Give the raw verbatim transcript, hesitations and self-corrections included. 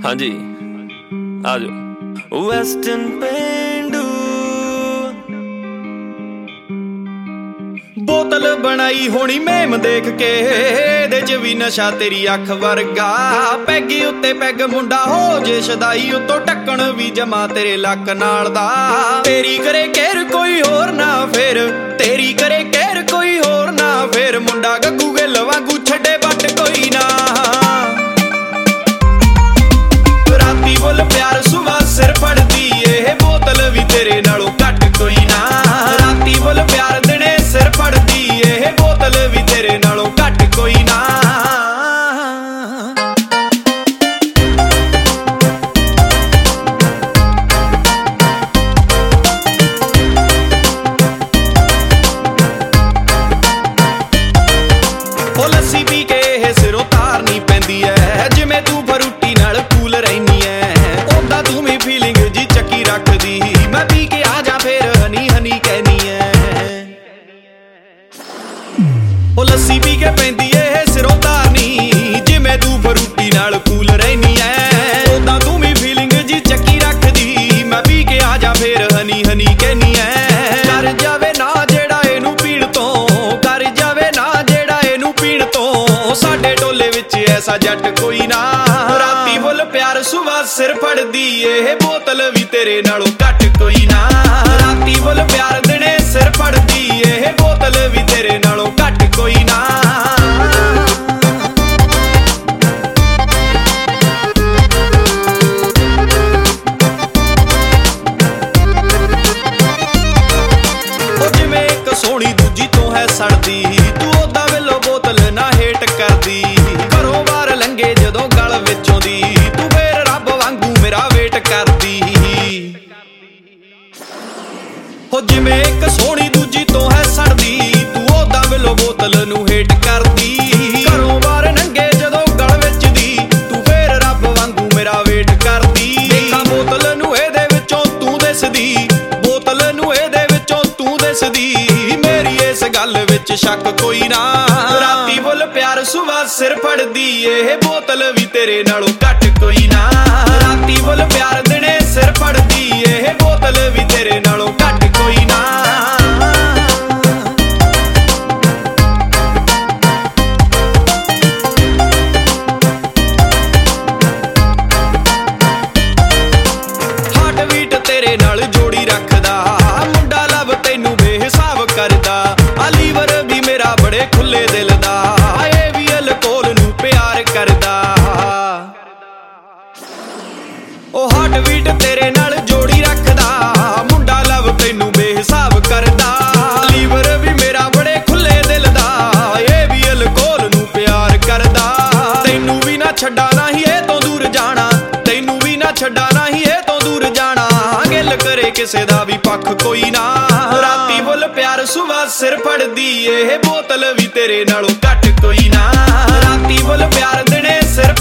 हाँ जी आ जाओ। वेस्टर्न पेंडू बोतल बनाई होनी मेम देख के दे च भी नशा तेरी अख वर्गा। पैगी उत्ते पैग मुंडा हो जे शदाई उतो ढक्कन भी जमा तेरे लक नाल दा। तेरी करे केर कोई होर ना फिर तेरी करे केर कोई होर ना फिर मुंडा गग्गू गिल वांगू छड्डे बट कोई ना। राती बोल प्यार सुबह सिर फड़दी ए बोतल भी तेरे नालों घट कोई ना। राती बोल प्यार दिने सिर फड़दी ए बोतल भी तेरे नालों घट कोई ना। ओ लस्सी पी के सिरों तारनी पैंदी है जिवें तू फरूटी नाल कूल रहनी है। ओदा तू भी फीलिंग जी चक्की रखदी मैं पी के आ जा फिर हनी हनी कहनी है। ओ लस्सी पी के पैंदी ए सिरों तारनी जिवें तू फरूटी नाल कूल रहनी है। ओदा तू भी फीलिंग जी चक्की रखदी मैं पी के आ जा फिर हनी हनी कहनी है। कर जावे ना जेड़ा एनू पीण तो कर जावे ना जेड़ा एनू पीण तो साडे टोले विच ऐसा जट कोई ना। राती बोल प्यार सुबह सिर फड़दी ए बोतल भी तेरे नालों घट कोई ना। राती बोल प्यार दिने सिर फड़दी ए बोतल भी तेरे नालों घट कोई ना। ओ जिवें इक सोहणी दूजी तो है सड़दी तू ओदा वेलो बोतल ना हेट करदी। घरों बाहर लंघे जदों गल विचों दी तू फेर रब वांगू मेरा वेट करदी। हो जिवें एक सोहणी दूजी तो है सड़दी तू ओदा वेलो बोतल नू हेट करदी। घरों बाहर लंघे जदों गल विच दी तू फेर रब वांगू मेरा वेट करदी। देखां बोतल नू एदे विचों तू दिसदी बोतल नू एदे विचों तू दिसदी मेरी इस गल विच शक कोई ना। राती बोल प्यार सुबह सिर फड़दी ए बोतल भी तेरे नालों घट कोई ना। राती बोल प्यार दिने सिर फड़दी ए बोतल भी तेरे नालों घट कोई ना। हार्ट बीट तेरे नाल जोड़ी रखदा मुंडा लव तैनू बेहिसाब करदा। आ लीवर भी मेरा बड़े खुले दिल दा ए भी अल्कोहल नू प्यार करदा। ओ हार्ट बीट तेरे नाल जोड़ी रखदा मुंडा लव तैनू बेहिसाब करदा। लीवर भी मेरा बड़े खुले दिल दा ए भी अल्कोहल नू प्यार करदा। तैनू भी ना छड्डा नहीं ए तो दूर जाना तैनू भी ना छड्डा नहीं ए तो दूर जाना। गिल करे किसे दा भी पक्ष कोई ना। राती बोल प्यार सुबह सिर फड़दी ए बोतल भी तेरे नालों घट कोई ना। राती बोल प्यार दिने सिर